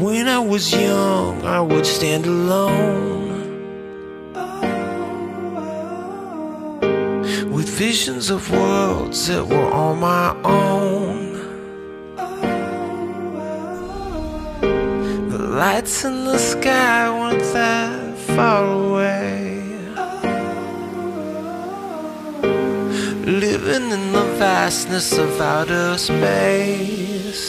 When I was young, I would stand alone with visions of worlds that were all my own. The lights in the sky weren't that far away. Living in the vastness of outer space.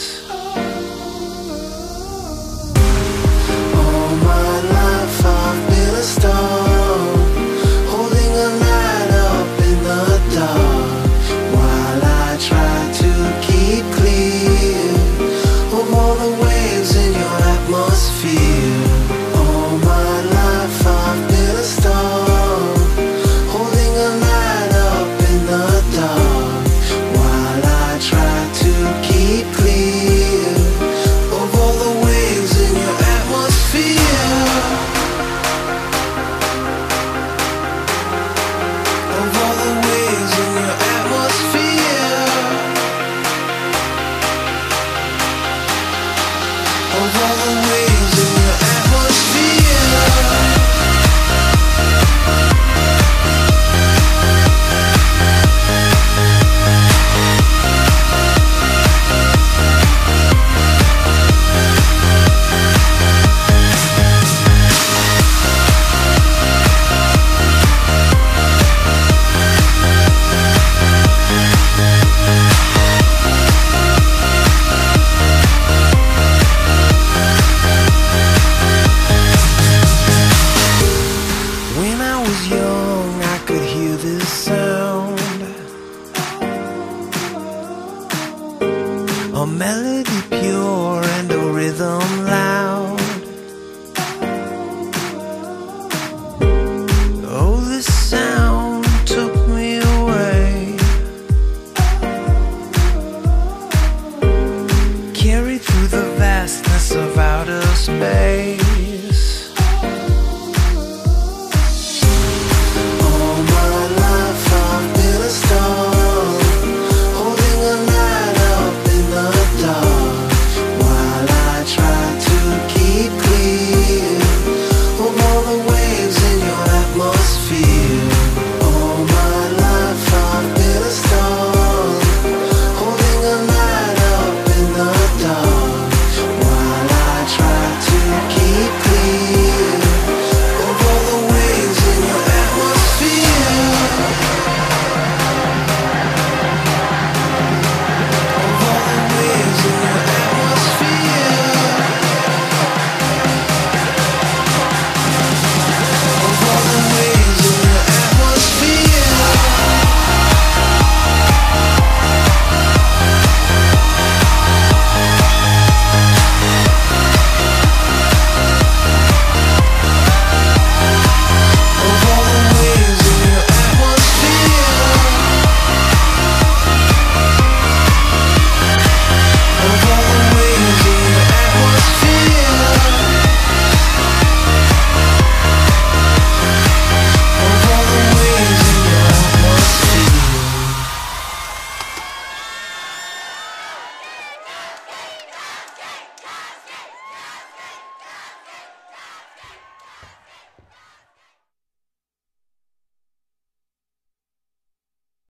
All my life I've been a star, holding a light up in the dark, while I try to keep clear of all the waves in your atmosphere. All my life I've been a star, holding a light up in the dark, while I try to keep clear of all the waves in your atmosphere. Of all the waves in your atmosphere. Of all the waves in your atmosphere. When I was young, I could hear this sound, a melody pure and a rhythm loud.